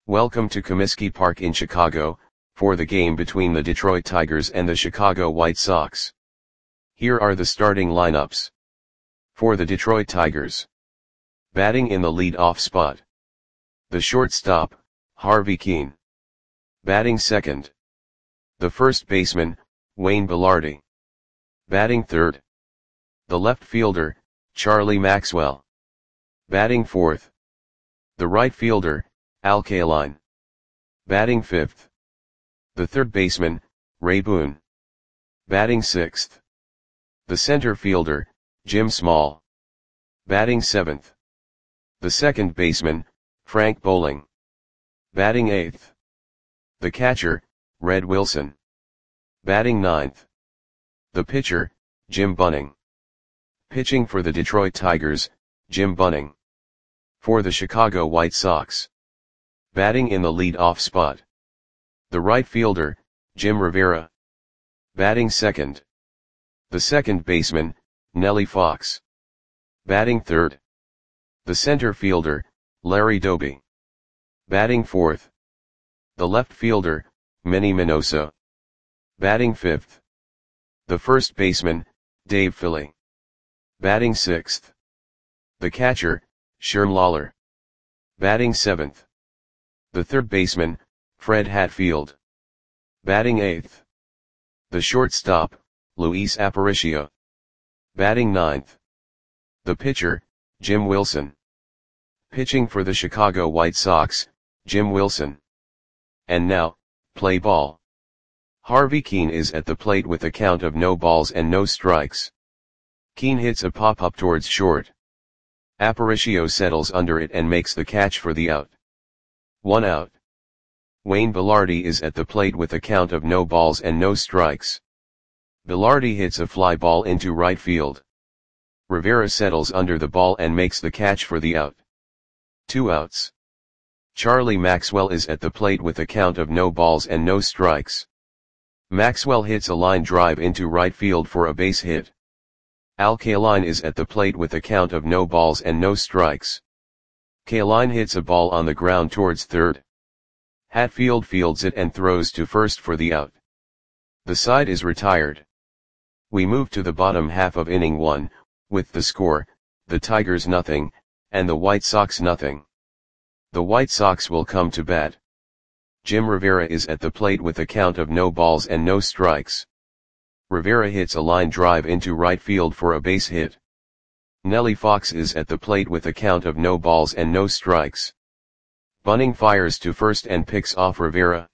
Welcome to Comiskey Park in Chicago, for the game between the Detroit Tigers and the Chicago White Sox. Here are the starting lineups. For the Detroit Tigers. Batting in the lead-off spot. The shortstop, Harvey Kuenn. Batting second. The first baseman, Wayne Belardi. Batting third. The left fielder, Charlie Maxwell. Batting fourth. The right fielder, Al Kaline. Batting fifth. The third baseman, Ray Boone. Batting sixth. The center fielder, Jim Small. Batting seventh. The second baseman, Frank Bowling. Batting eighth. The catcher, Red Wilson. Batting ninth. The pitcher, Jim Bunning. Pitching for the Detroit Tigers, Jim Bunning. For the Chicago White Sox. Batting in the lead-off spot. The right fielder, Jim Rivera. Batting second. The second baseman, Nellie Fox. Batting third. The center fielder, Larry Doby. Batting fourth. The left fielder, Manny Minoso. Batting fifth. The first baseman, Dave Philly. Batting sixth. The catcher, Sherm Lawler. Batting seventh. The third baseman, Fred Hatfield. Batting eighth. The shortstop, Luis Aparicio. Batting ninth. The pitcher, Jim Wilson. Pitching for the Chicago White Sox, Jim Wilson. And now, play ball. Harvey Kuenn is at the plate with a count of no balls and no strikes. Kuenn hits a pop-up towards short. Aparicio settles under it and makes the catch for the out. 1 out. Wayne Belardi is at the plate with a count of no balls and no strikes. Belardi hits a fly ball into right field. Rivera settles under the ball and makes the catch for the out. 2 outs. Charlie Maxwell is at the plate with a count of no balls and no strikes. Maxwell hits a line drive into right field for a base hit. Al Kaline is at the plate with a count of no balls and no strikes. Kaline hits a ball on the ground towards third. Hatfield fields it and throws to first for the out. The side is retired. We move to the bottom half of inning 1, with the score, the Tigers nothing, and the White Sox nothing. The White Sox will come to bat. Jim Rivera is at the plate with a count of no balls and no strikes. Rivera hits a line drive into right field for a base hit. Nellie Fox is at the plate with a count of no balls and no strikes. Bunning fires to first and picks off Rivera.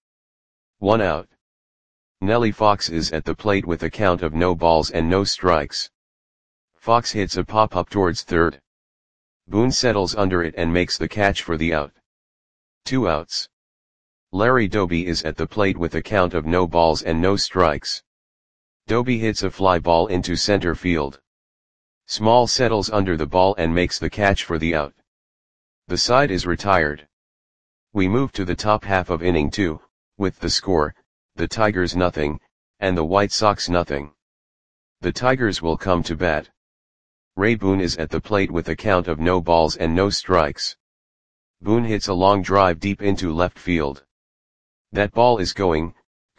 1 out. Nellie Fox is at the plate with a count of no balls and no strikes. Fox hits a pop-up towards third. Boone settles under it and makes the catch for the out. 2 outs. Larry Doby is at the plate with a count of no balls and no strikes. Doby hits a fly ball into center field. Small settles under the ball and makes the catch for the out. The side is retired. We move to the top half of inning 2, with the score, the Tigers nothing, and the White Sox nothing. The Tigers will come to bat. Ray Boone is at the plate with a count of no balls and no strikes. Boone hits a long drive deep into left field. That ball is gone.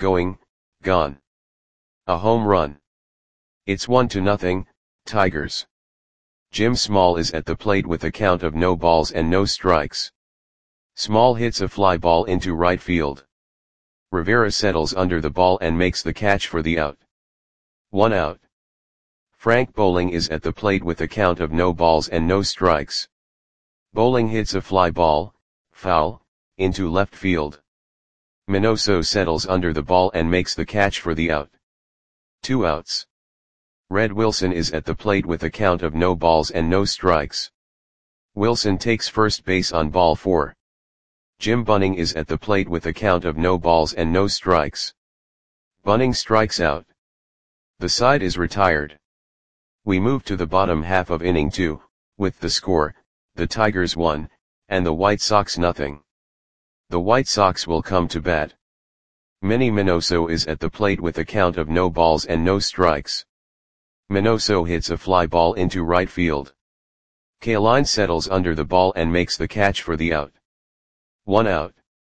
A home run. It's 1-0, Tigers. Jim Small is at the plate with a count of no balls and no strikes. Small hits a fly ball into right field. Rivera settles under the ball and makes the catch for the out. 1 out. Frank Bowling is at the plate with a count of no balls and no strikes. Bowling hits a fly ball, foul, into left field. Minoso settles under the ball and makes the catch for the out. 2 outs. Red Wilson is at the plate with a count of no balls and no strikes. Wilson takes first base on ball 4. Jim Bunning is at the plate with a count of no balls and no strikes. Bunning strikes out. The side is retired. We move to the bottom half of inning 2, with the score, the Tigers 1, and the White Sox nothing. The White Sox will come to bat. Manny Minoso is at the plate with a count of no balls and no strikes. Minoso hits a fly ball into right field. Kaline settles under the ball and makes the catch for the out. 1 out.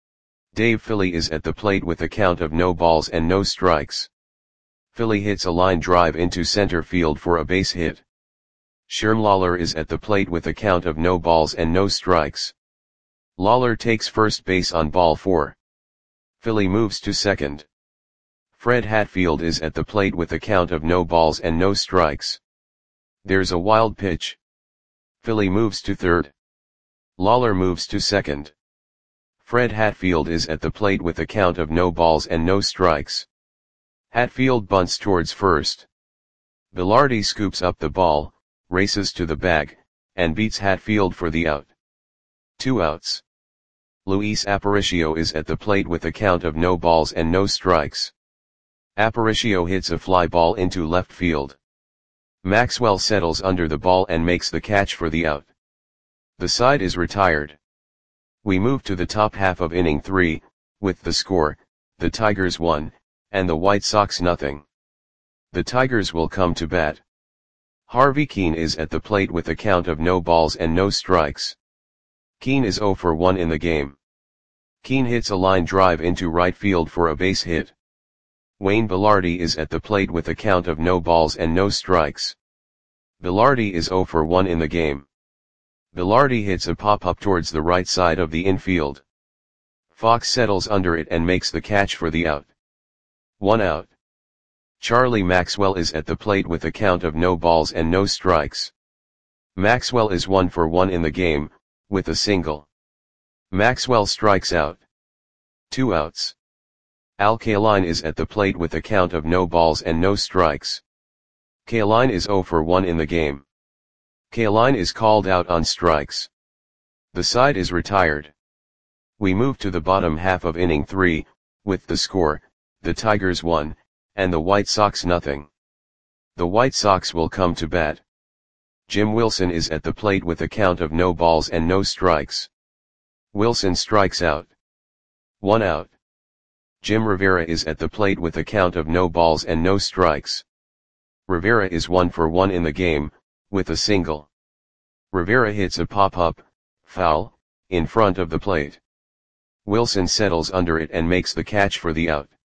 Dave Philly is at the plate with a count of no balls and no strikes. Philly hits a line drive into center field for a base hit. Sherm Lawler is at the plate with a count of no balls and no strikes. Lawler takes first base on ball 4. Philly moves to second. Fred Hatfield is at the plate with a count of no balls and no strikes. There's a wild pitch. Philly moves to third. Lawler moves to second. Fred Hatfield is at the plate with a count of no balls and no strikes. Hatfield bunts towards first. Velarde scoops up the ball, races to the bag, and beats Hatfield for the out. 2 outs. Luis Aparicio is at the plate with a count of no balls and no strikes. Aparicio hits a fly ball into left field. Maxwell settles under the ball and makes the catch for the out. The side is retired. We move to the top half of inning 3, with the score, the Tigers 1, and the White Sox nothing. The Tigers will come to bat. Harvey Kuenn is at the plate with a count of no balls and no strikes. Kuenn is 0 for 1 in the game. Kuenn hits a line drive into right field for a base hit. Wayne Velarde is at the plate with a count of no balls and no strikes. Velarde is 0 for 1 in the game. Velarde hits a pop-up towards the right side of the infield. Fox settles under it and makes the catch for the out. 1 out. Charlie Maxwell is at the plate with a count of no balls and no strikes. Maxwell is 1 for 1 in the game, with a single. Maxwell strikes out. 2 outs. Al Kaline is at the plate with a count of no balls and no strikes. Kaline is 0 for 1 in the game. Kaline is called out on strikes. The side is retired. We move to the bottom half of inning 3, with the score, the Tigers 1, and the White Sox nothing. The White Sox will come to bat. Jim Wilson is at the plate with a count of no balls and no strikes. Wilson strikes out. 1 out. Jim Rivera is at the plate with a count of no balls and no strikes. Rivera is 1 for 1 in the game, with a single. Rivera hits a pop-up, foul, in front of the plate. Wilson settles under it and makes the catch for the out.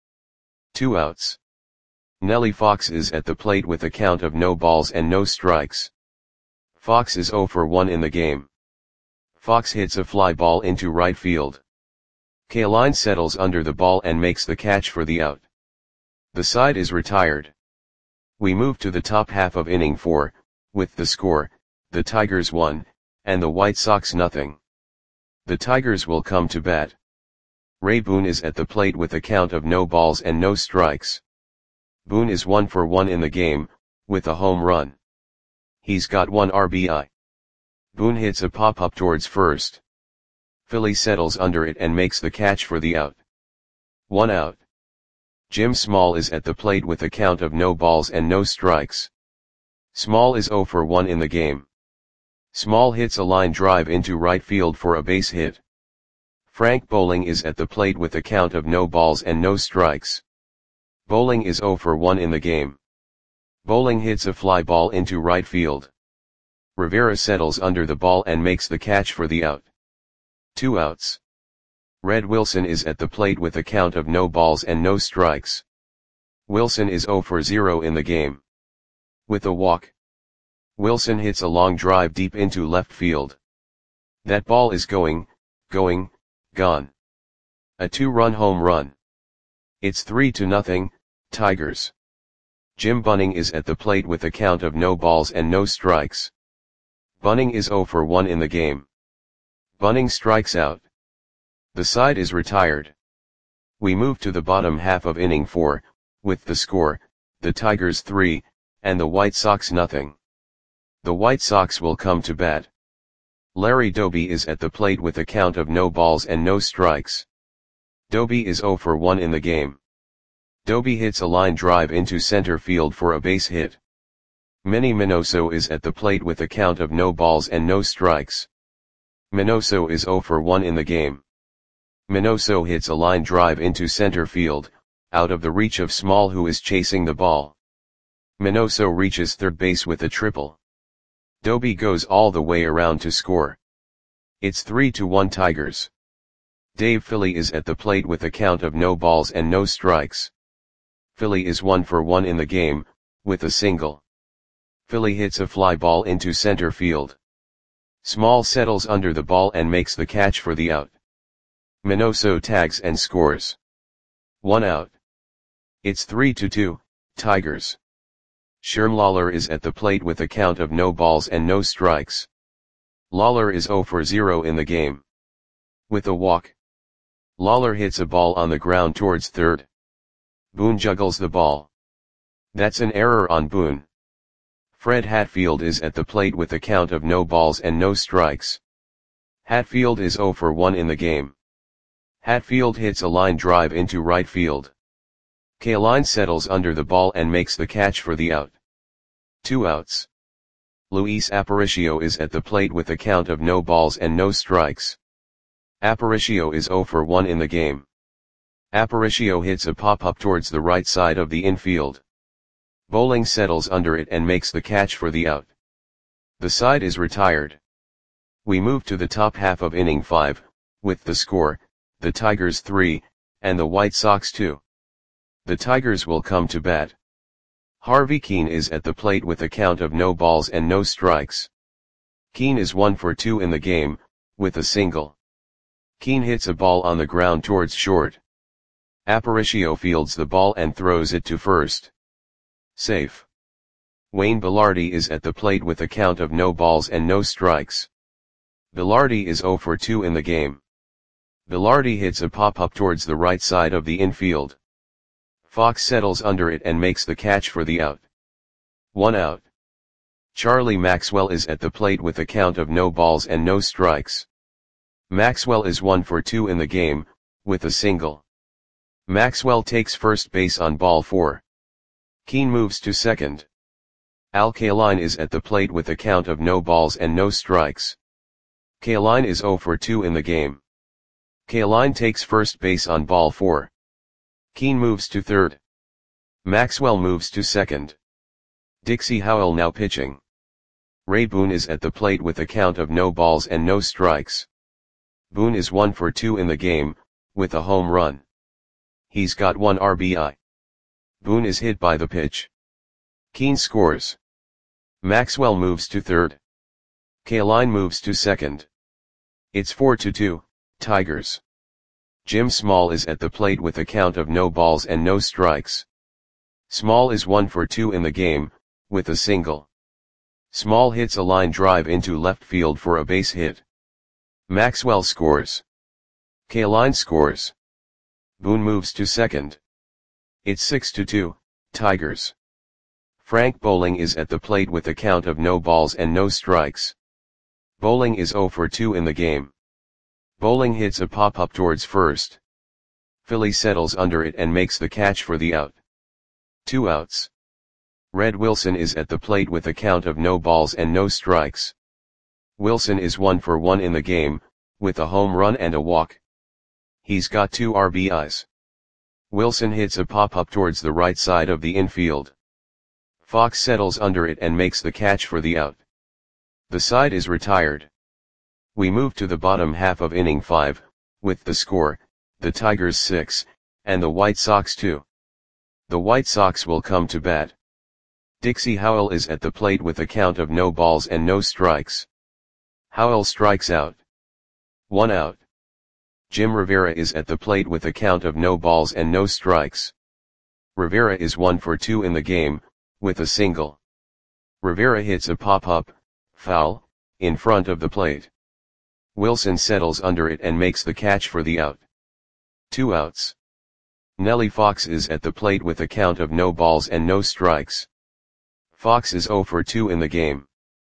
2 outs. Nellie Fox is at the plate with a count of no balls and no strikes. Fox is 0 for 1 in the game. Fox hits a fly ball into right field. Kaline settles under the ball and makes the catch for the out. The side is retired. We move to the top half of inning 4, with the score, the Tigers 1, and the White Sox nothing. The Tigers will come to bat. Ray Boone is at the plate with a count of no balls and no strikes. Boone is 1 for 1 in the game, with a home run. He's got 1 RBI. Boone hits a pop-up towards first. Philly settles under it and makes the catch for the out. 1 out. Jim Small is at the plate with a count of no balls and no strikes. Small is 0 for 1 in the game. Small hits a line drive into right field for a base hit. Frank Bowling is at the plate with a count of no balls and no strikes. Bowling is 0 for 1 in the game. Bowling hits a fly ball into right field. Rivera settles under the ball and makes the catch for the out. 2 outs. Red Wilson is at the plate with a count of no balls and no strikes. Wilson is 0 for 0 in the game. With a walk. Wilson hits a long drive deep into left field. That ball is going, gone. A 2-run home run. It's 3-0, Tigers. Jim Bunning is at the plate with a count of no balls and no strikes. Bunning is 0 for 1 in the game. Bunning strikes out. The side is retired. We move to the bottom half of inning 4, with the score, the Tigers 3, and the White Sox nothing. The White Sox will come to bat. Larry Doby is at the plate with a count of no balls and no strikes. Doby is 0 for 1 in the game. Doby hits a line drive into center field for a base hit. Manny Minoso is at the plate with a count of no balls and no strikes. Minoso is 0 for 1 in the game. Minoso hits a line drive into center field, out of the reach of Small, who is chasing the ball. Minoso reaches third base with a triple. Doby goes all the way around to score. It's 3-1 Tigers. Dave Philly is at the plate with a count of no balls and no strikes. Philly is 1 for 1 in the game, with a single. Philly hits a fly ball into center field. Small settles under the ball and makes the catch for the out. Minoso tags and scores. 1 out. It's 3-2, Tigers. Sherm Lawler is at the plate with a count of no balls and no strikes. Lawler is 0 for 0 in the game. With a walk. Lawler hits a ball on the ground towards third. Boone juggles the ball. That's an error on Boone. Fred Hatfield is at the plate with a count of no balls and no strikes. Hatfield is 0 for 1 in the game. Hatfield hits a line drive into right field. Kaline settles under the ball and makes the catch for the out. 2 outs. Luis Aparicio is at the plate with a count of no balls and no strikes. Aparicio is 0 for 1 in the game. Aparicio hits a pop-up towards the right side of the infield. Bowling settles under it and makes the catch for the out. The side is retired. We move to the top half of inning 5, with the score, the Tigers 3, and the White Sox 2. The Tigers will come to bat. Harvey Keene is at the plate with a count of no balls and no strikes. Keene is 1 for 2 in the game, with a single. Keene hits a ball on the ground towards short. Aparicio fields the ball and throws it to first. Safe. Wayne Belardi is at the plate with a count of no balls and no strikes. Belardi is 0 for 2 in the game. Belardi hits a pop-up towards the right side of the infield. Fox settles under it and makes the catch for the out. 1 out. Charlie Maxwell is at the plate with a count of no balls and no strikes. Maxwell is 1 for 2 in the game, with a single. Maxwell takes first base on ball 4. Keene moves to second. Al Kaline is at the plate with a count of no balls and no strikes. Kaline is 0 for 2 in the game. Kaline takes first base on ball 4. Keene moves to third. Maxwell moves to second. Dixie Howell now pitching. Ray Boone is at the plate with a count of no balls and no strikes. Boone is 1 for 2 in the game, with a home run. He's got 1 RBI. Boone is hit by the pitch. Keene scores. Maxwell moves to third. Kaline moves to second. It's 4-2, Tigers. Jim Small is at the plate with a count of no balls and no strikes. Small is 1 for 2 in the game, with a single. Small hits a line drive into left field for a base hit. Maxwell scores. Kaline scores. Boone moves to second. It's 6-2, Tigers. Frank Bowling is at the plate with a count of no balls and no strikes. Bowling is 0 for 2 in the game. Bowling hits a pop-up towards first. Philly settles under it and makes the catch for the out. 2 outs. Red Wilson is at the plate with a count of no balls and no strikes. Wilson is 1 for 1 in the game, with a home run and a walk. He's got 2 RBIs. Wilson hits a pop-up towards the right side of the infield. Fox settles under it and makes the catch for the out. The side is retired. We move to the bottom half of inning 5, with the score, the Tigers 6, and the White Sox 2. The White Sox will come to bat. Dixie Howell is at the plate with a count of no balls and no strikes. Howell strikes out. 1 out. Jim Rivera is at the plate with a count of no balls and no strikes. Rivera is 1 for 2 in the game, with a single. Rivera hits a pop-up, foul, in front of the plate. Wilson settles under it and makes the catch for the out. 2 outs. Nellie Fox is at the plate with a count of no balls and no strikes. Fox is 0 for 2 in the game.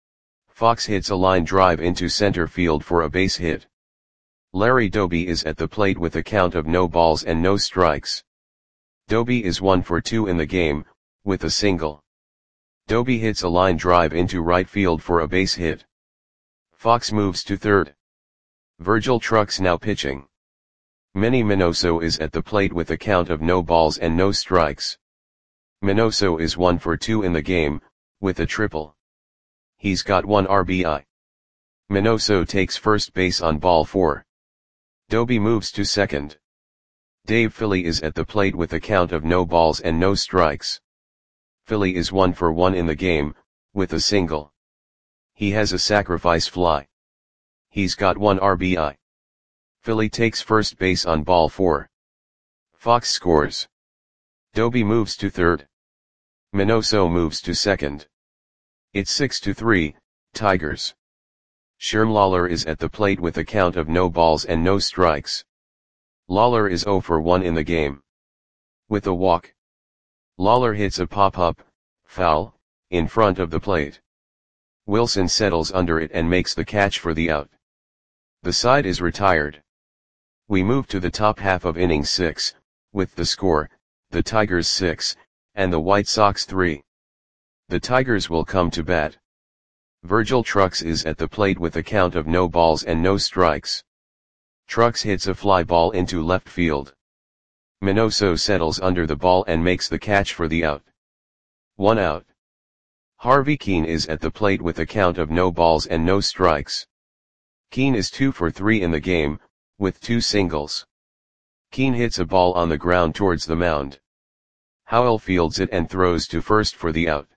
Fox hits a line drive into center field for a base hit. Larry Doby is at the plate with a count of no balls and no strikes. Doby is 1 for 2 in the game, with a single. Doby hits a line drive into right field for a base hit. Fox moves to third. Virgil Trucks now pitching. Manny Minoso is at the plate with a count of no balls and no strikes. Minoso is 1 for 2 in the game, with a triple. He's got 1 RBI. Minoso takes first base on ball 4. Doby moves to second. Dave Philly is at the plate with a count of no balls and no strikes. Philly is 1 for 1 in the game, with a single. He has a sacrifice fly. He's got 1 RBI. Philly takes first base on ball 4. Fox scores. Doby moves to third. Minoso moves to second. It's 6-3, Tigers. Sherm Lawler is at the plate with a count of no balls and no strikes. Lawler is 0 for 1 in the game. With a walk. Lawler hits a pop-up, foul, in front of the plate. Wilson settles under it and makes the catch for the out. The side is retired. We move to the top half of inning 6, with the score, the Tigers 6, and the White Sox 3. The Tigers will come to bat. Virgil Trucks is at the plate with a count of no balls and no strikes. Trucks hits a fly ball into left field. Minoso settles under the ball and makes the catch for the out. 1 out. Harvey Keene is at the plate with a count of no balls and no strikes. Keene is 2 for 3 in the game, with 2 singles. Keene hits a ball on the ground towards the mound. Howell fields it and throws to first for the out.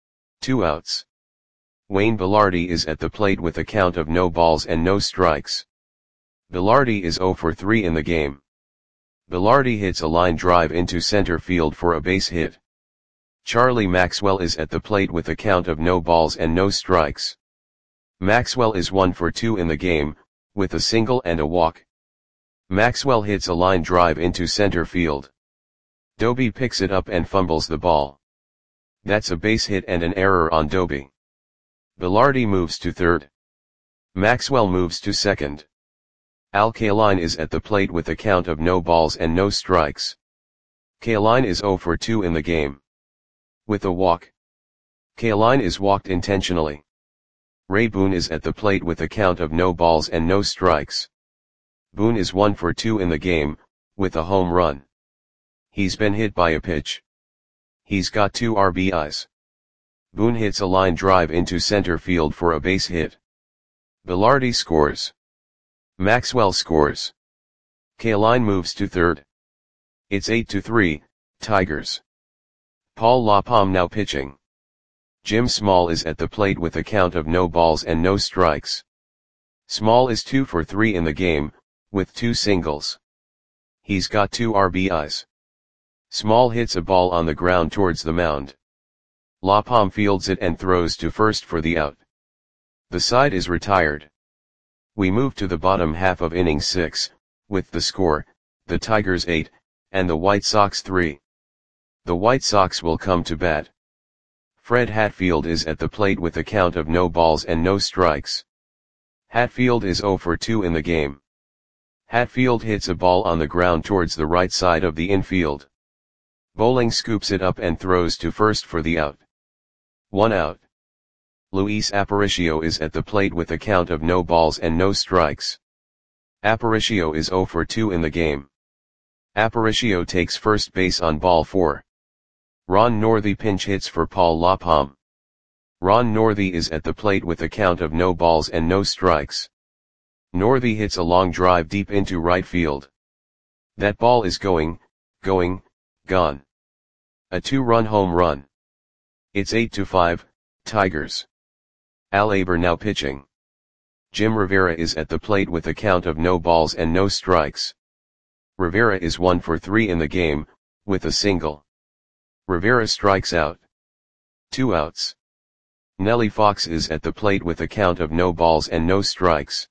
2 outs. Wayne Belardi is at the plate with a count of no balls and no strikes. Belardi is 0 for 3 in the game. Belardi hits a line drive into center field for a base hit. Charlie Maxwell is at the plate with a count of no balls and no strikes. Maxwell is 1 for 2 in the game, with a single and a walk. Maxwell hits a line drive into center field. Doby picks it up and fumbles the ball. That's a base hit and an error on Doby. Belardi moves to third. Maxwell moves to second. Al Kaline is at the plate with a count of no balls and no strikes. Kaline is 0 for 2 in the game. With a walk. Kaline is walked intentionally. Ray Boone is at the plate with a count of no balls and no strikes. Boone is 1 for 2 in the game, with a home run. He's been hit by a pitch. He's got 2 RBIs. Boone hits a line drive into center field for a base hit. Belardi scores. Maxwell scores. Kaline moves to third. It's 8-3, Tigers. Paul LaPalme now pitching. Jim Small is at the plate with a count of no balls and no strikes. Small is 2 for 3 in the game, with 2 singles. He's got 2 RBIs. Small hits a ball on the ground towards the mound. LaPalme fields it and throws to first for the out. The side is retired. We move to the bottom half of inning 6, with the score, the Tigers 8, and the White Sox 3. The White Sox will come to bat. Fred Hatfield is at the plate with a count of no balls and no strikes. Hatfield is 0 for 2 in the game. Hatfield hits a ball on the ground towards the right side of the infield. Bowling scoops it up and throws to first for the out. 1 out. Luis Aparicio is at the plate with a count of no balls and no strikes. Aparicio is 0 for 2 in the game. Aparicio takes first base on ball 4. Ron Northey pinch hits for Paul LaPalme. Ron Northey is at the plate with a count of no balls and no strikes. Northey hits a long drive deep into right field. That ball is going, gone. A 2-run home run. It's 8-5, Tigers. Al Aber now pitching. Jim Rivera is at the plate with a count of no balls and no strikes. Rivera is 1 for 3 in the game, with a single. Rivera strikes out. 2 outs. Nellie Fox is at the plate with a count of no balls and no strikes.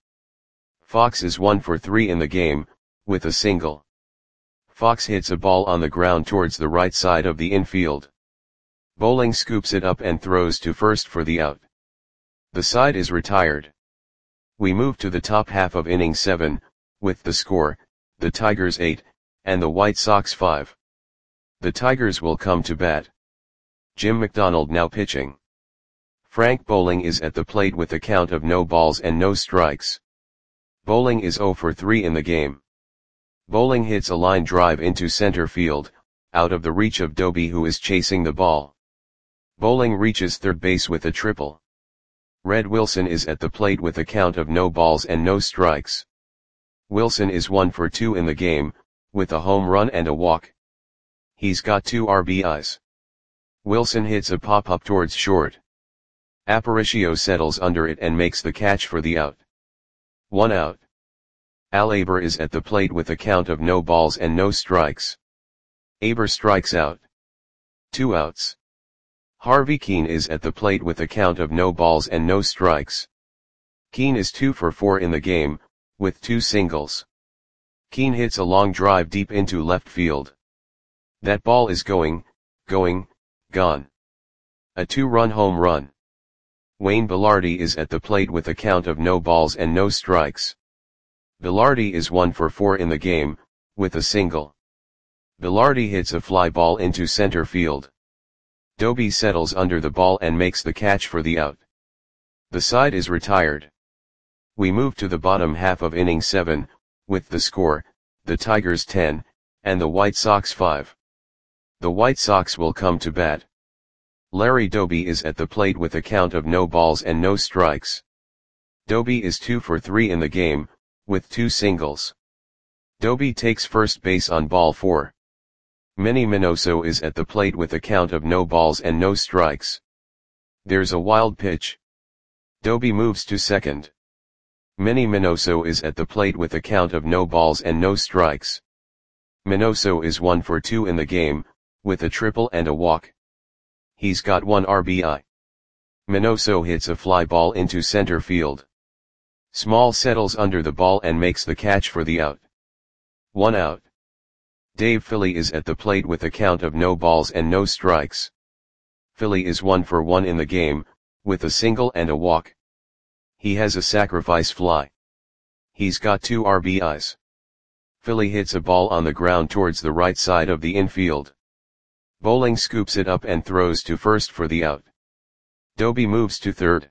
Fox is 1 for 3 in the game, with a single. Fox hits a ball on the ground towards the right side of the infield. Bowling scoops it up and throws to first for the out. The side is retired. We move to the top half of inning 7, with the score, the Tigers 8, and the White Sox 5. The Tigers will come to bat. Jim McDonald now pitching. Frank Bowling is at the plate with a count of no balls and no strikes. Bowling is 0 for 3 in the game. Bowling hits a line drive into center field, out of the reach of Doby, who is chasing the ball. Bowling reaches third base with a triple. Red Wilson is at the plate with a count of no balls and no strikes. Wilson is 1 for 2 in the game, with a home run and a walk. He's got 2 RBIs. Wilson hits a pop-up towards short. Aparicio settles under it and makes the catch for the out. 1 out. Al Aber is at the plate with a count of no balls and no strikes. Aber strikes out. 2 outs. Harvey Kuenn is at the plate with a count of no balls and no strikes. Kuenn is 2 for 4 in the game, with 2 singles. Kuenn hits a long drive deep into left field. That ball is going, gone. A 2-run home run. Wayne Belardi is at the plate with a count of no balls and no strikes. Belardi is 1 for 4 in the game, with a single. Belardi hits a fly ball into center field. Doby settles under the ball and makes the catch for the out. The side is retired. We move to the bottom half of inning 7, with the score, the Tigers 10, and the White Sox 5. The White Sox will come to bat. Larry Doby is at the plate with a count of no balls and no strikes. Doby is 2 for 3 in the game, with 2 singles. Doby takes first base on ball 4. Manny Minoso is at the plate with a count of no balls and no strikes. There's a wild pitch. Doby moves to second. Manny Minoso is at the plate with a count of no balls and no strikes. Minoso is 1 for 2 in the game, with a triple and a walk. He's got 1 RBI. Minoso hits a fly ball into center field. Small settles under the ball and makes the catch for the out. 1 out. Dave Philly is at the plate with a count of no balls and no strikes. Philly is 1 for 1 in the game, with a single and a walk. He has a sacrifice fly. He's got 2 RBIs. Philly hits a ball on the ground towards the right side of the infield. Bowling scoops it up and throws to first for the out. Doby moves to third.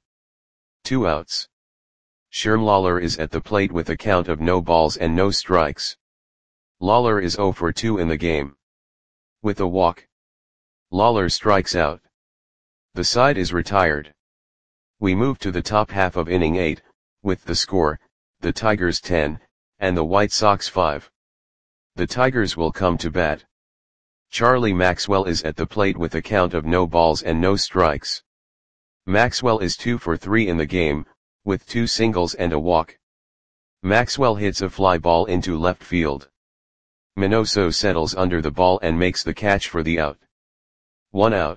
2 outs. Sherm Lawler is at the plate with a count of no balls and no strikes. Lawler is 0 for 2 in the game. With a walk. Lawler strikes out. The side is retired. We move to the top half of inning 8, with the score, the Tigers 10, and the White Sox 5. The Tigers will come to bat. Charlie Maxwell is at the plate with a count of no balls and no strikes. Maxwell is 2 for 3 in the game, with 2 singles and a walk. Maxwell hits a fly ball into left field. Minoso settles under the ball and makes the catch for the out. 1 out.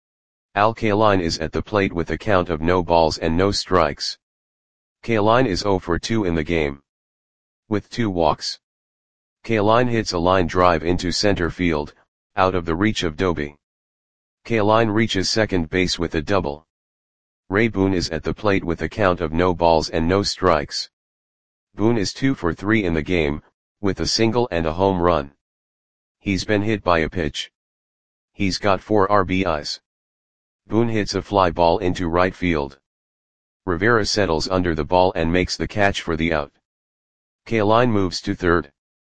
Al Kaline is at the plate with a count of no balls and no strikes. Kaline is 0 for 2 in the game. With 2 walks. Kaline hits a line drive into center field, out of the reach of Doby. Kaline reaches second base with a double. Ray Boone is at the plate with a count of no balls and no strikes. Boone is 2 for 3 in the game, with a single and a home run. He's been hit by a pitch. He's got 4 RBIs. Boone hits a fly ball into right field. Rivera settles under the ball and makes the catch for the out. Kaline moves to third.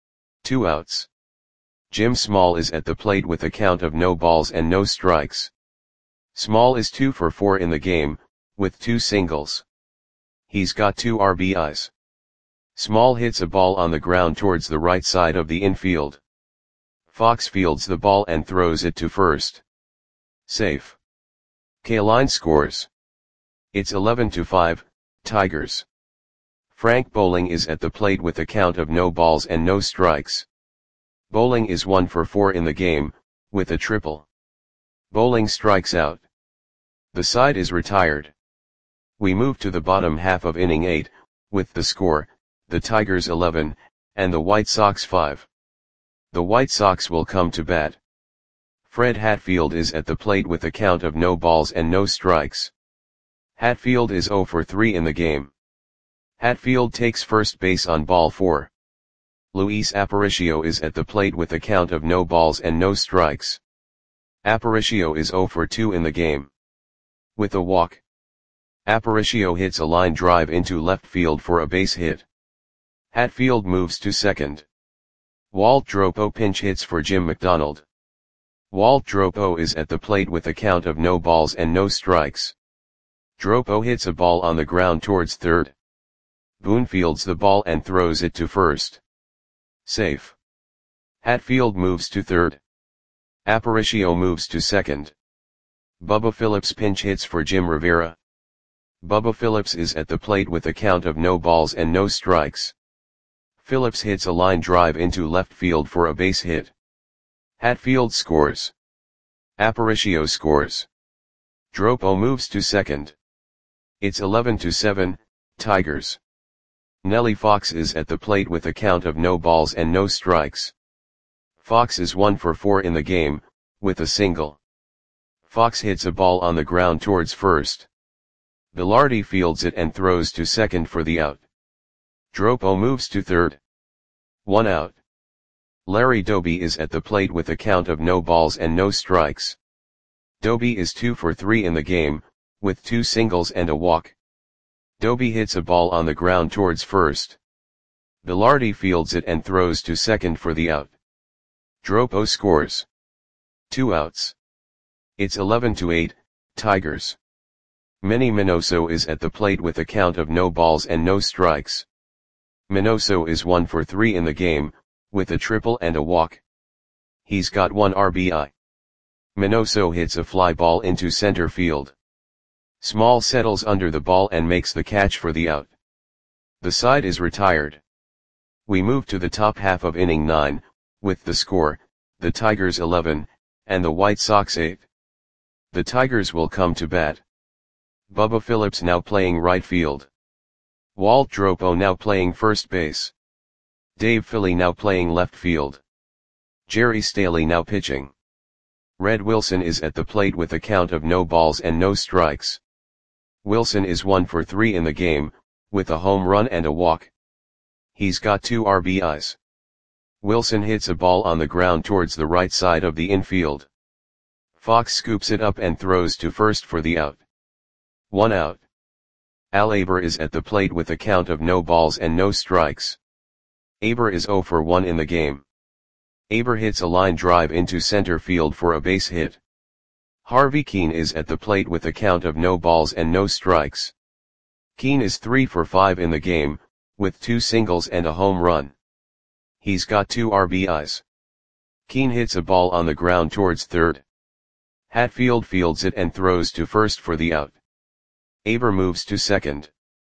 2 outs. Jim Small is at the plate with a count of no balls and no strikes. Small is 2 for 4 in the game, with 2 singles. He's got 2 RBIs. Small hits a ball on the ground towards the right side of the infield. Fox fields the ball and throws it to first. Safe. Kaline scores. It's 11-5, Tigers. Frank Bowling is at the plate with a count of no balls and no strikes. Bowling is 1 for 4 in the game, with a triple. Bowling strikes out. The side is retired. We move to the bottom half of inning 8, with the score, the Tigers 11, and the White Sox 5. The White Sox will come to bat. Fred Hatfield is at the plate with a count of no balls and no strikes. Hatfield is 0 for 3 in the game. Hatfield takes first base on ball 4. Luis Aparicio is at the plate with a count of no balls and no strikes. Aparicio is 0 for 2 in the game. With a walk. Aparicio hits a line drive into left field for a base hit. Hatfield moves to second. Walt Dropo pinch hits for Jim McDonald. Walt Dropo is at the plate with a count of no balls and no strikes. Dropo hits a ball on the ground towards third. Boone fields the ball and throws it to first. Safe. Hatfield moves to third. Aparicio moves to second. Bubba Phillips pinch hits for Jim Rivera. Bubba Phillips is at the plate with a count of no balls and no strikes. Phillips hits a line drive into left field for a base hit. Hatfield scores. Aparicio scores. Dropo moves to second. It's 11-7, Tigers. Nellie Fox is at the plate with a count of no balls and no strikes. Fox is 1 for 4 in the game, with a single. Fox hits a ball on the ground towards first. Velarde fields it and throws to second for the out. Dropo moves to third. 1 out. Larry Doby is at the plate with a count of no balls and no strikes. Doby is 2 for 3 in the game, with 2 singles and a walk. Doby hits a ball on the ground towards first. Velarde fields it and throws to second for the out. Dropo scores. 2 outs. It's 11-8, Tigers. Manny Minoso is at the plate with a count of no balls and no strikes. Minoso is 1 for 3 in the game, with a triple and a walk. He's got 1 RBI. Minoso hits a fly ball into center field. Small settles under the ball and makes the catch for the out. The side is retired. We move to the top half of inning 9, with the score, the Tigers 11, and the White Sox 8. The Tigers will come to bat. Bubba Phillips now playing right field. Walt Dropo now playing first base. Dave Philly now playing left field. Jerry Staley now pitching. Red Wilson is at the plate with a count of no balls and no strikes. Wilson is 1 for 3 in the game, with a home run and a walk. He's got 2 RBIs. Wilson hits a ball on the ground towards the right side of the infield. Fox scoops it up and throws to first for the out. 1 out. Al Aber is at the plate with a count of no balls and no strikes. Aber is 0 for 1 in the game. Aber hits a line drive into center field for a base hit. Harvey Keene is at the plate with a count of no balls and no strikes. Keene is 3 for 5 in the game, with 2 singles and a home run. He's got 2 RBIs. Keene hits a ball on the ground towards third. Hatfield fields it and throws to first for the out. Aber moves to second.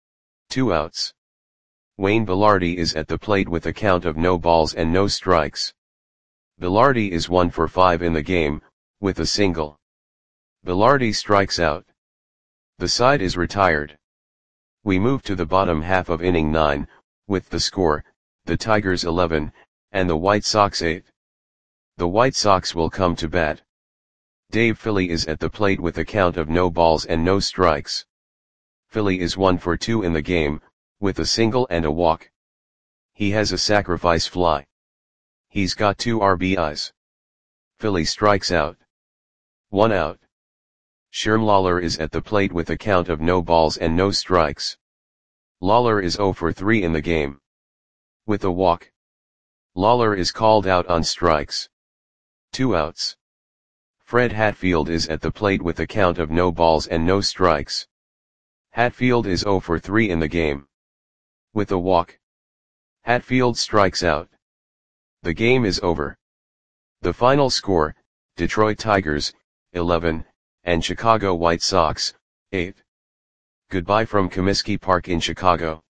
2 outs. Wayne Velarde is at the plate with a count of no balls and no strikes. Velarde is 1 for 5 in the game, with a single. Velarde strikes out. The side is retired. We move to the bottom half of inning 9, with the score, the Tigers 11, and the White Sox 8. The White Sox will come to bat. Dave Philly is at the plate with a count of no balls and no strikes. Philly is 1 for 2 in the game, with a single and a walk. He has a sacrifice fly. He's got 2 RBIs. Philly strikes out. 1 out. Sherm Lawler is at the plate with a count of no balls and no strikes. Lawler is 0 for 3 in the game. With a walk. Lawler is called out on strikes. 2 outs. Fred Hatfield is at the plate with a count of no balls and no strikes. Hatfield is 0 for 3 in the game. With a walk. Hatfield strikes out. The game is over. The final score, Detroit Tigers, 11, and Chicago White Sox, 8. Goodbye from Comiskey Park in Chicago.